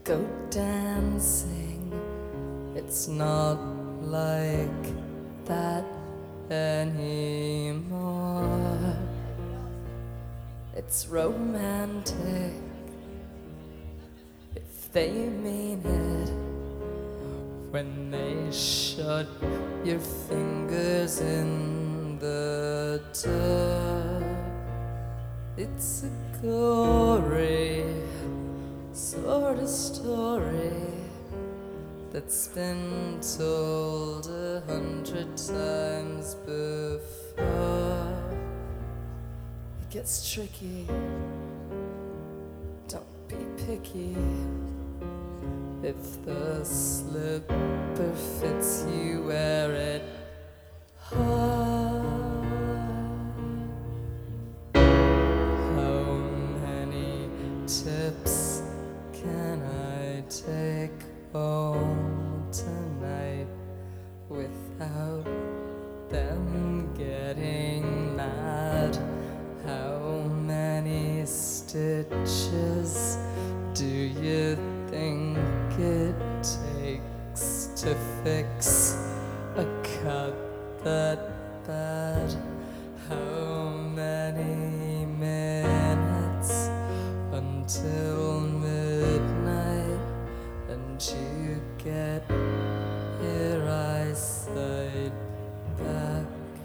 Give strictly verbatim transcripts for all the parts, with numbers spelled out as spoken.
go dancing. It's not like that anymore. It's romantic if they mean it, when they shut your fingers in the dirt. It's a gory sort of story that's been told a hundred times before. It gets tricky, don't be picky. If the slipper fits you, wear it hard. How many tips can I take home tonight without them getting mad? How many stitches do you think it takes to fix a cut that bad? How many minutes until midnight and you get your eyesight back?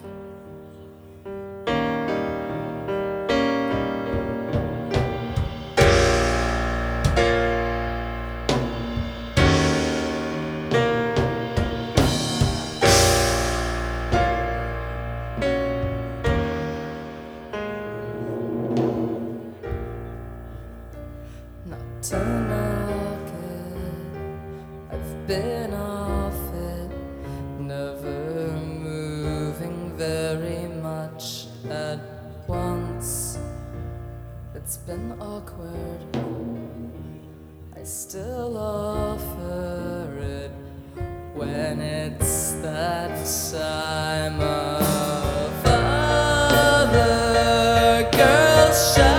To knock it, I've been off it, never moving very much at once. It's been awkward, I still offer it when it's that time of other girls' shower.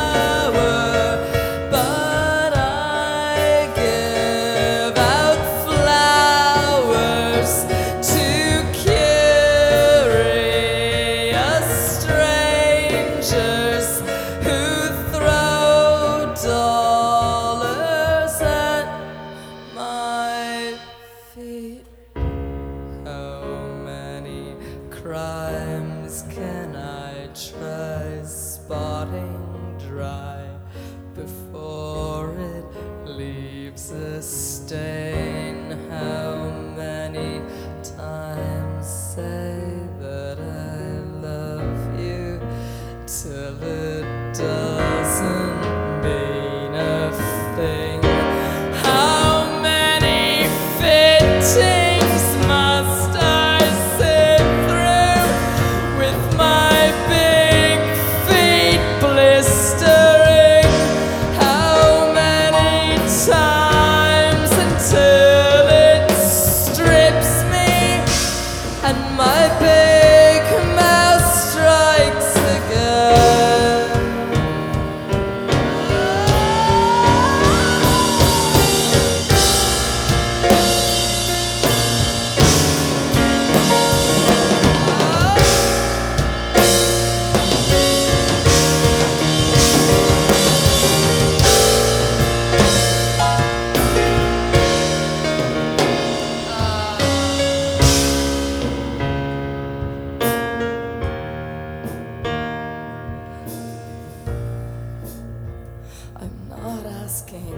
Crimes can I try spotting dry before it leaves a stain? How many times say that I love you till it doesn't mean a thing? How many fittings must I and my big mouth strikes again? I'm not asking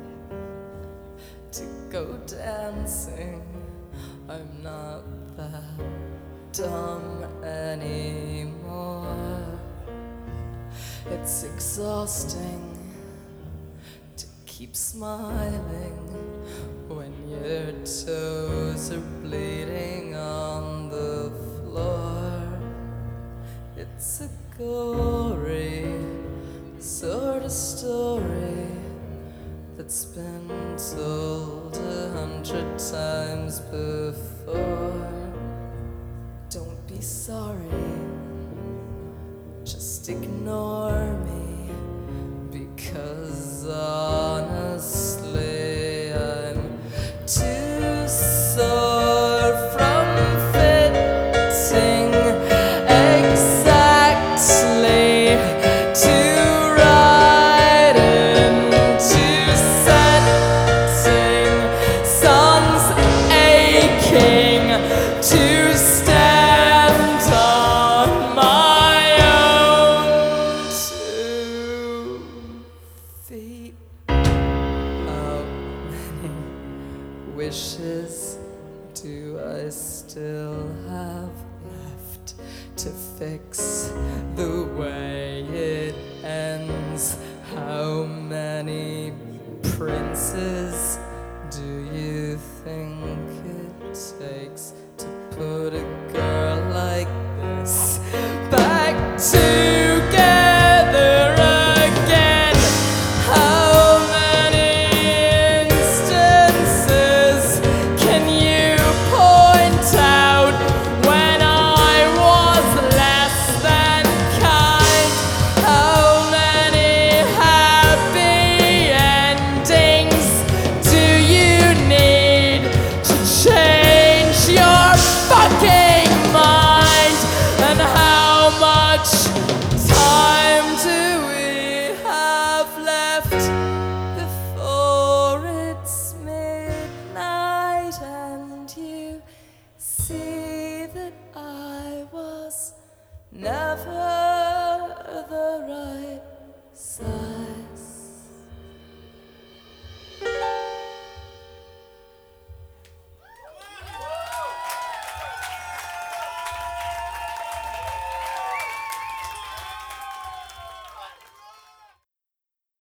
to go dancing. I'm not that dumb anymore. It's exhausting to keep smiling when your toes are bleeding on the floor. It's a gory sort of story that's been told a hundred times before. Don't be sorry, just ignore me, because honestly still have left to fix the way it ends? How many princes do you think it takes to put a girl like this back together again? How many instances can you point out when I was less than kind? How many happy endings do you need to change your fucking mind? And how much time do we have left before it's midnight and you see that I was never the right size?